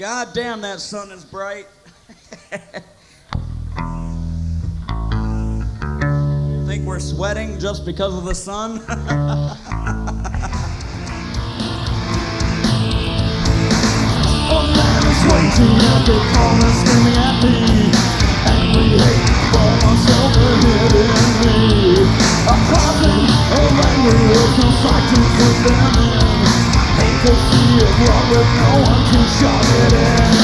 God damn, that sun is bright. Think we're sweating just because of the sun? Waiting at the corner, screaming at me. Angry hate for myself and hitting me. A closet of anger is no sight to put them in. Hate to see it wrong, but no one can shove it in.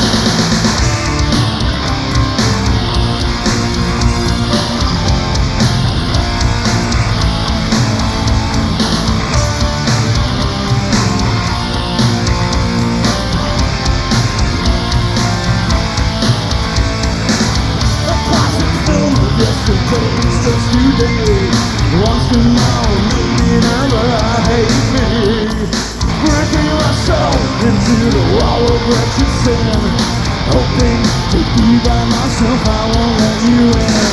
Yesterday's just today. Wants to know, maybe never hate me. Breaking myself into the wall of wretched sin. Hoping to be by myself, I won't let you in.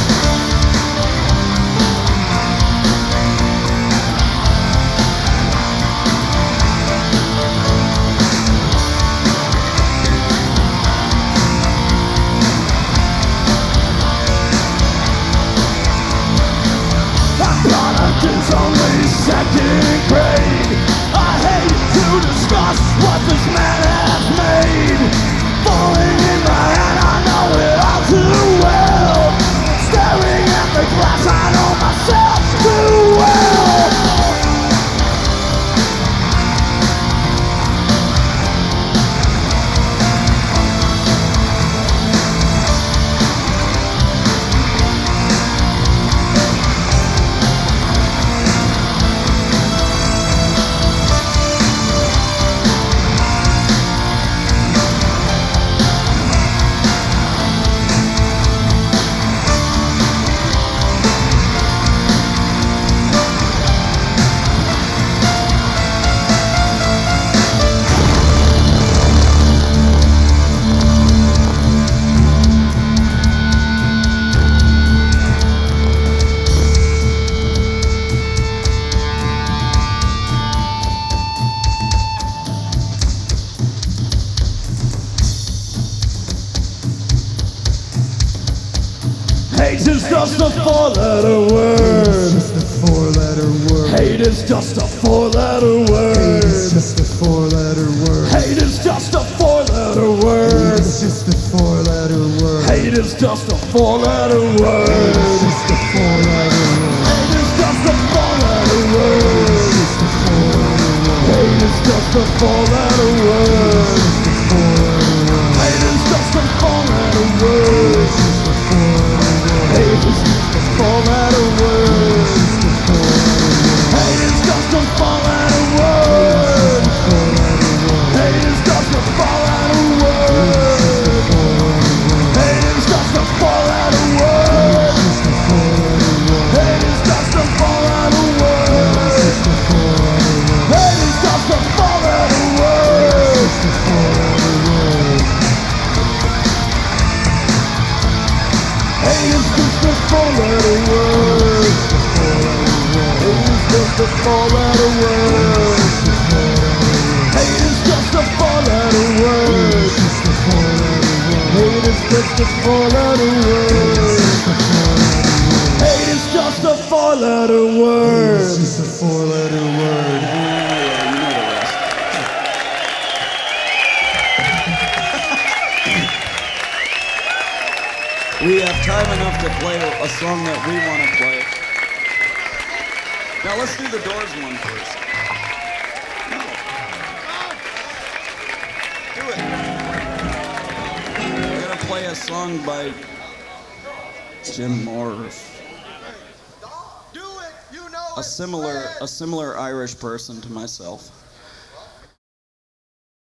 It's only second grade. I hate to discuss what this man has made. Falling in my hand, I know it all too well. Staring at the glass, I know myself too well. Hate is just a four-letter word. Just a four-letter word. Hate is just a four-letter word. Hate is just a four-letter word. Hate is just a four-letter word. Hate is just a four-letter word. Hate is just a four-letter word. Just a four-letter word. Hate is just a four-letter word. Just a four-letter word. Hate is just a four-letter word. Hate is just a four-letter word. Hate is just a four-letter word. Hate is just a four-letter word. Hate is just a four-letter word. Hate is just a four-letter word. Hate is just a four-letter word. Hate is just a four-letter word. Hate is just a four-letter word. Hate is just a four-letter word. Hate is just a four-letter word. Hate is just a four-letter word. Hate is just a four-letter word. Just a four-letter word. Yeah, you know the rest. We have time enough to play a song that we want to play. Now let's do the Doors one first. No. Do it. We're gonna play a song by Jim Morris. Do it, you know A similar Irish person to myself.